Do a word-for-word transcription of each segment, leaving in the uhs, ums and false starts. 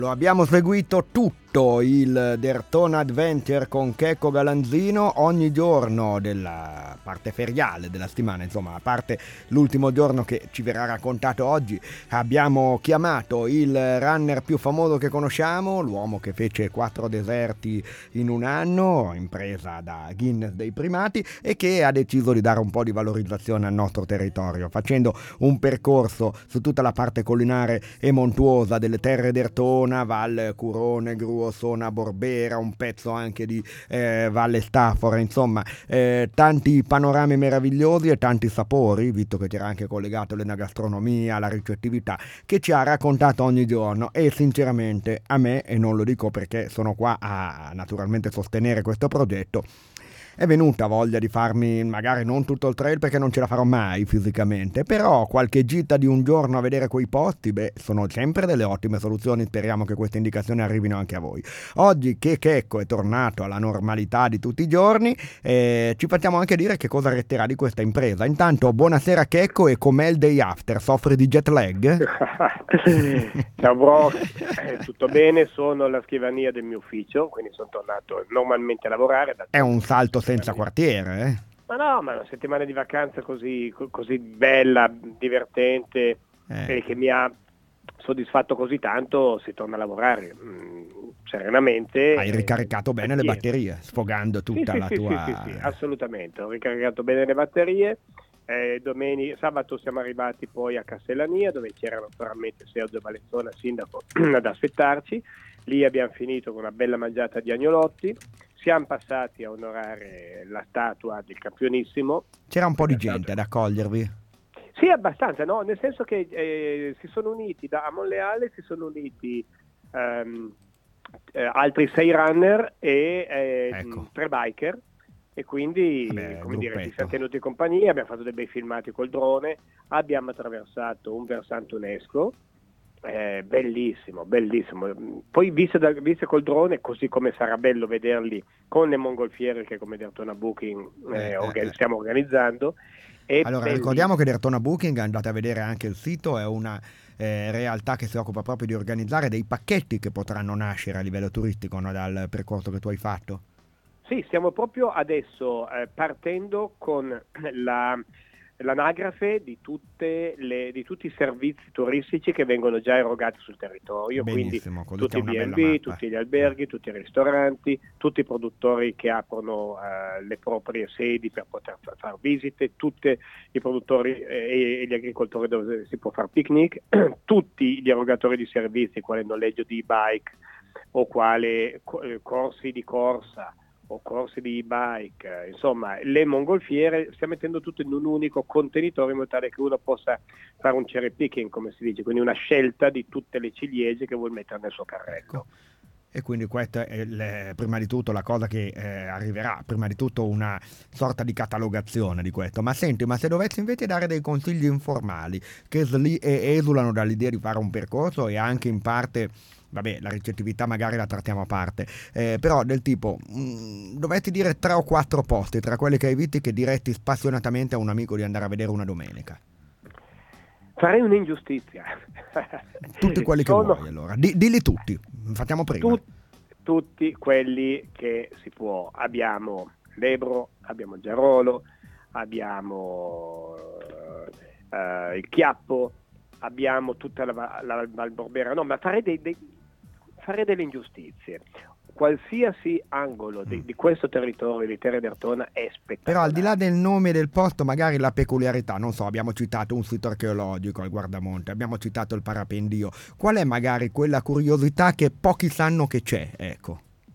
Lo abbiamo seguito tutto il Dertona Adventure con Checco Galanzino ogni giorno della parte feriale della settimana, insomma, a parte l'ultimo giorno che ci verrà raccontato oggi. Abbiamo chiamato il runner più famoso che conosciamo, l'uomo che fece quattro deserti in un anno, impresa da Guinness dei primati, e che ha deciso di dare un po' di valorizzazione al nostro territorio, facendo un percorso su tutta la parte collinare e montuosa delle terre d'Ertona, Val Curone, Gruosona, Borbera, un pezzo anche di eh, Valle Stafora, insomma eh, tanti panorami meravigliosi e tanti sapori, visto che c'era anche collegato l'enogastronomia, la ricettività, che ci ha raccontato ogni giorno. E sinceramente a me, e non lo dico perché sono qua a naturalmente sostenere questo progetto, è venuta voglia di farmi, magari non tutto il trail perché non ce la farò mai fisicamente, però qualche gita di un giorno a vedere quei posti, beh, sono sempre delle ottime soluzioni. Speriamo che queste indicazioni arrivino anche a voi. Oggi che Checco è tornato alla normalità di tutti i giorni, eh, ci facciamo anche dire che cosa resterà di questa impresa. Intanto buonasera Checco, e com'è il day after? Soffri di jet lag? Ciao bro, eh, tutto bene, sono alla scrivania del mio ufficio, quindi sono tornato normalmente a lavorare. È un salto senza quartiere, eh? Ma no, ma una settimana di vacanza così, così bella, divertente, Eh. e che mi ha soddisfatto così tanto, si torna a lavorare mh, serenamente. Hai ricaricato eh, bene le batterie, sfogando tutta sì, la sì, tua... sì, sì, sì, assolutamente, ho ricaricato bene le batterie. Eh, domenica, sabato siamo arrivati poi a Castellania, dove c'era naturalmente Sergio Valenzona, sindaco, ad aspettarci. Lì abbiamo finito con una bella mangiata di agnolotti. Siamo passati a onorare la statua del campionissimo. C'era un po' di Statua... gente ad accogliervi? Sì, abbastanza, no? Nel senso che eh, si sono uniti da a Monleale, si sono uniti ehm, eh, altri sei runner e eh, Ecco. tre biker. E quindi, Vabbè, come dire, ci gruppetto. siamo tenuti in compagnia, abbiamo fatto dei bei filmati col drone, abbiamo attraversato un versante UNESCO, eh, bellissimo, bellissimo. Poi visto, da, visto col drone, così come sarà bello vederli con le mongolfiere che come Dertona Booking eh, Eh, orga- eh, eh. stiamo organizzando. È Allora, bellissimo. ricordiamo che Dertona Booking, andate a vedere anche il sito, è una eh, realtà che si occupa proprio di organizzare dei pacchetti che potranno nascere a livello turistico, no, dal percorso che tu hai fatto. Sì, stiamo proprio adesso eh, partendo con la, l'anagrafe di, tutte le, di tutti i servizi turistici che vengono già erogati sul territorio, Benissimo, quindi così tutti c'è i una B and bella B, mappa. tutti gli alberghi, tutti i ristoranti, tutti i produttori che aprono eh, le proprie sedi per poter fare far visite, tutti i produttori eh, e gli agricoltori dove si può fare picnic, tutti gli erogatori di servizi, quale noleggio di bike o quale corsi di corsa o corsi di e-bike, insomma le mongolfiere, stiamo mettendo tutto in un unico contenitore in modo tale che uno possa fare un cherry picking, come si dice, quindi una scelta di tutte le ciliegie che vuol mettere nel suo carrello. Ecco. E quindi questa è il, prima di tutto la cosa che eh, arriverà, prima di tutto una sorta di catalogazione di questo. Ma senti, ma se dovessi invece dare dei consigli informali che sli- esulano dall'idea di fare un percorso, e anche in parte, vabbè, la ricettività magari la trattiamo a parte, eh, però del tipo, mh, dovessi dire tre o quattro posti tra quelli che hai visti che diresti spassionatamente a un amico di andare a vedere una domenica. Farei un'ingiustizia. Tutti quelli che Sono vuoi, allora. Di, dilli tutti, facciamo prima. tut- tutti quelli che si può. Abbiamo l'Ebro, abbiamo il Gerolo, abbiamo eh, il Chiappo, abbiamo tutta la, la Val Borbera. No, ma farei, dei, dei, farei delle ingiustizie. Qualsiasi angolo di, di questo territorio di Terre d'Ertona è spettacolare. Però al di là del nome del posto, magari la peculiarità, non so, abbiamo citato un sito archeologico al Guardamonte, abbiamo citato il Parapendio. Qual è magari quella curiosità che pochi sanno che c'è? Ecco.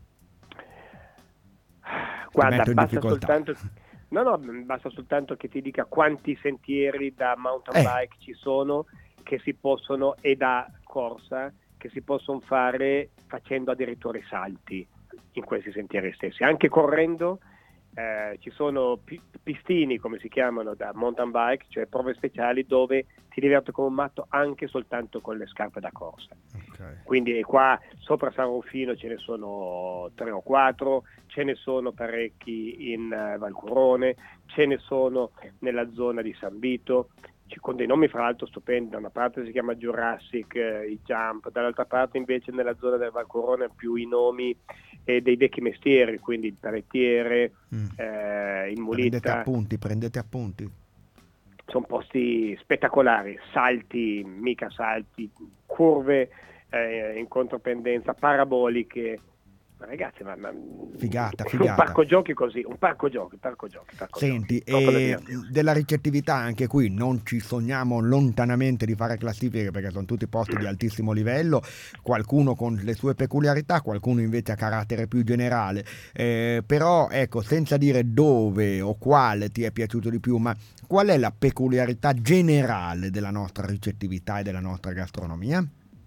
Guarda, basta soltanto, no, no, basta soltanto che ti dica quanti sentieri da mountain Eh. bike ci sono che si possono, e da corsa, che si possono fare facendo addirittura i salti in questi sentieri stessi, anche correndo. Eh, ci sono pi- pistini, come si chiamano, da mountain bike, cioè prove speciali dove ti diverti come un matto anche soltanto con le scarpe da corsa. Okay. Quindi qua sopra San Rufino ce ne sono tre o quattro, ce ne sono parecchi in uh, Valcurone, ce ne sono nella zona di San Vito, con dei nomi fra l'altro stupendi. Da una parte si chiama Jurassic, eh, i Jump, dall'altra parte invece nella zona del Valcorone più i nomi eh, dei vecchi mestieri, quindi il parettiere, mm. eh, il mulita. Prendete appunti, prendete appunti. Sono posti spettacolari, salti, mica salti, curve eh, in contropendenza, paraboliche. Ma ragazzi, ma, ma figata, figata. Un parco giochi così, un parco giochi, parco giochi. Parco Senti, giochi. E della ricettività anche qui non ci sogniamo lontanamente di fare classifiche perché sono tutti posti di altissimo livello, qualcuno con le sue peculiarità, qualcuno invece a carattere più generale, eh, però ecco, senza dire dove o quale ti è piaciuto di più, ma qual è la peculiarità generale della nostra ricettività e della nostra gastronomia?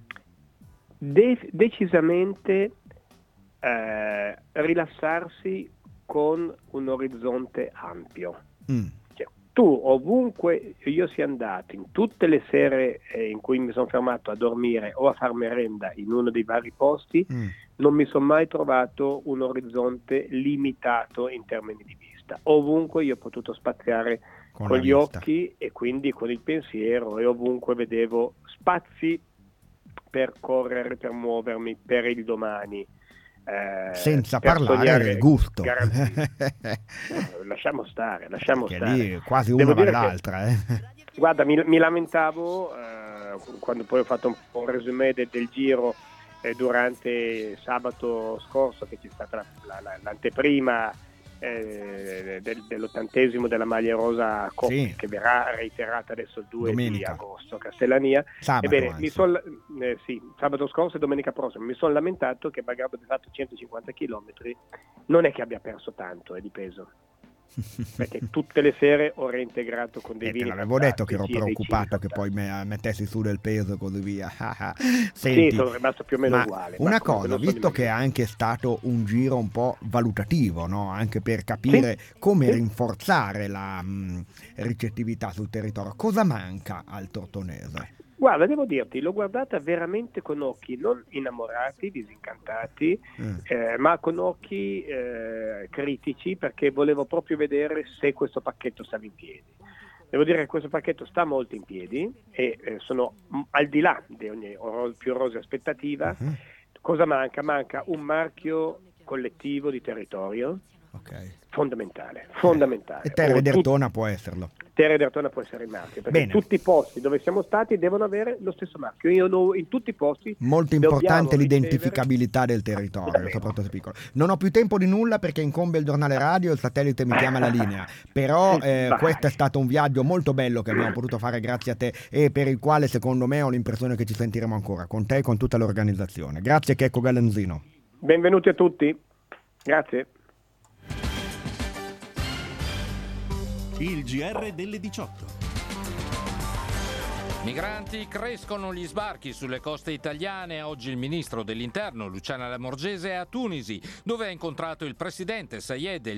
De- decisamente Eh, rilassarsi con un orizzonte ampio. Mm. Cioè, tu ovunque io sia andato, in tutte le sere eh, in cui mi sono fermato a dormire o a far merenda in uno dei vari posti, mm. non mi sono mai trovato un orizzonte limitato in termini di vista. Ovunque io ho potuto spaziare con, con gli vista. occhi e quindi con il pensiero, e ovunque vedevo spazi per correre, per muovermi, per il domani. Eh, senza parlare del gusto. No, lasciamo stare, lasciamo Perché stare. Lì quasi una va all'altra. Eh. Guarda, mi, mi lamentavo eh, quando poi ho fatto un po' un resumé de, del giro eh, durante sabato scorso, che c'è stata la, la, la, l'anteprima eh, del, dell'ottantesimo della maglia rosa Coppa, sì. che verrà reiterata adesso il due Domenica. Di agosto a Castellania. Sabato, Ebbene, mi son, eh, sì, sabato scorso e domenica prossima mi sono lamentato che malgrado abbia fatto centocinquanta chilometri non è che abbia perso tanto eh, di peso, perché tutte le sere ho reintegrato con dei eh, vini. Te l'avevo detto che ero preoccupato che poi me, mettessi su del peso e così via. Senti, sì, sono rimasto più o meno uguale. Una cosa, visto che è anche stato un giro un po' valutativo, no? Anche per capire sì, come sì. rinforzare la mh, ricettività sul territorio, cosa manca al tortonese? Guarda, devo dirti, l'ho guardata veramente con occhi non innamorati, disincantati, mm. eh, ma con occhi eh, critici, perché volevo proprio vedere se questo pacchetto stava in piedi. Devo dire che questo pacchetto sta molto in piedi e eh, sono m- al di là di ogni oro- più rosea aspettativa. Mm-hmm. Cosa manca? Manca un marchio collettivo di territorio. Okay. Fondamentale, fondamentale. E Terre d'Ertona tut- può esserlo. Terre d'Ertona può essere il marchio, perché Bene. Tutti i posti dove siamo stati devono avere lo stesso marchio. Io no, in tutti i posti molto importante l'identificabilità del territorio, soprattutto se piccolo. Non ho più tempo di nulla perché incombe il giornale radio, il satellite mi chiama la linea, però eh, questo è stato un viaggio molto bello che abbiamo potuto fare grazie a te e per il quale secondo me ho l'impressione che ci sentiremo ancora con te e con tutta l'organizzazione. Grazie Checco Galanzino. Benvenuti a tutti, grazie. Il G R delle diciotto. Migranti, crescono gli sbarchi sulle coste italiane. Oggi il ministro dell'interno Luciana Lamorgese è a Tunisi, dove ha incontrato il presidente Sayed